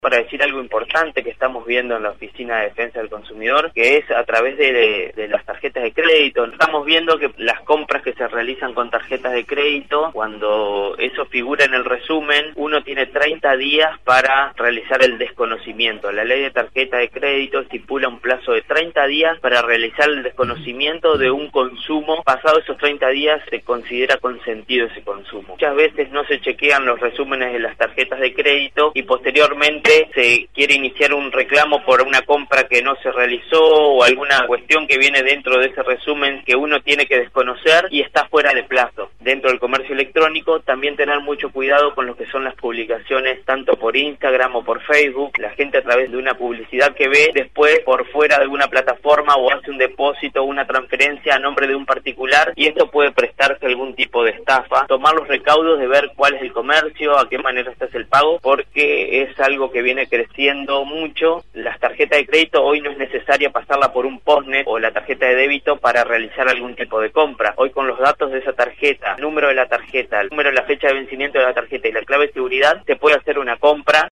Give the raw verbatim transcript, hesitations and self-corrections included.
Para decir algo importante que estamos viendo en la Oficina de Defensa del Consumidor, que es a través de, de, de las tarjetas de crédito. Estamos viendo que las compras que se realizan con tarjetas de crédito, cuando eso figura en el resumen, uno tiene treinta días para realizar el desconocimiento. La ley de tarjeta de crédito estipula un plazo de treinta días para realizar el desconocimiento de un consumo. Pasado esos treinta días se considera consentido ese consumo. Muchas veces no se chequean los resúmenes de las tarjetas de crédito y posteriormente se quiere iniciar un reclamo por una compra que no se realizó o alguna cuestión que viene dentro de ese resumen que uno tiene que desconocer y está fuera de plazo. Dentro del comercio electrónico también tener mucho cuidado con lo que son las publicaciones tanto por Instagram o por Facebook. La gente a través de una publicidad que ve después por fuera de alguna plataforma o hace un depósito o una transferencia a nombre de un particular y esto puede prestarse a algún tipo de estafa. Tomar los recaudos de ver cuál es el comercio, a qué manera está el pago, porque es algo que viene creciendo mucho. Las tarjetas de crédito hoy no es necesaria pasarla por un postnet o la tarjeta de débito para realizar algún tipo de compra. Hoy con los datos de esa tarjeta, el número de la tarjeta, el número de la fecha de vencimiento de la tarjeta y la clave de seguridad, se puede hacer una compra.